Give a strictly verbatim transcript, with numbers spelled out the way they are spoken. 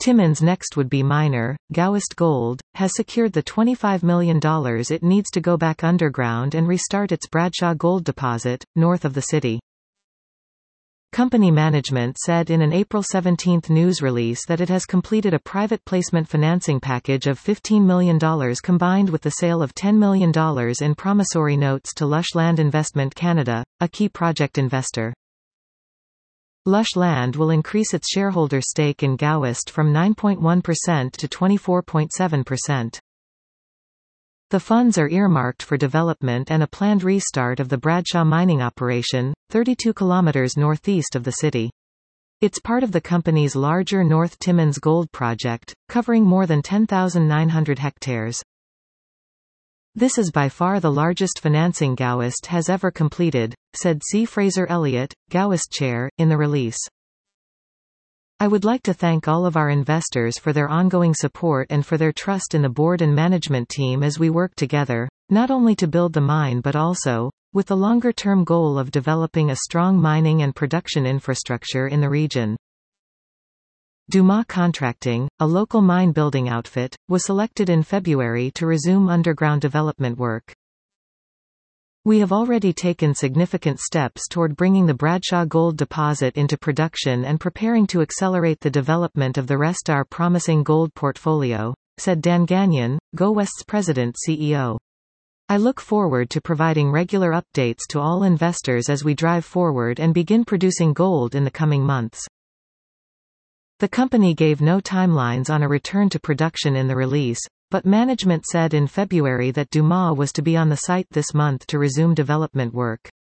Timmins' next would-be miner, Gowest Gold, has secured the twenty-five million dollars it needs to go back underground and restart its Bradshaw gold deposit, north of the city. Company management said in an April seventeenth news release that it has completed a private placement financing package of fifteen million dollars combined with the sale of ten million dollars in promissory notes to Lush Land Investment Canada, a key project investor. Lush Land will increase its shareholder stake in Gowest from nine point one percent to twenty-four point seven percent. The funds are earmarked for development and a planned restart of the Bradshaw mining operation, thirty-two kilometers northeast of the city. It's part of the company's larger North Timmins Gold Project, covering more than ten thousand nine hundred hectares. This is by far the largest financing Gowest has ever completed, said C. Fraser Elliott, Gowest chair, in the release. I would like to thank all of our investors for their ongoing support and for their trust in the board and management team as we work together, not only to build the mine but also, with the longer-term goal of developing a strong mining and production infrastructure in the region. Dumas Contracting, a local mine-building outfit, was selected in February to resume underground development work. We have already taken significant steps toward bringing the Bradshaw gold deposit into production and preparing to accelerate the development of the rest of our promising gold portfolio, said Dan Gagnon, GoWest's president C E O. I look forward to providing regular updates to all investors as we drive forward and begin producing gold in the coming months. The company gave no timelines on a return to production in the release, but management said in February that Dumas was to be on the site this month to resume development work.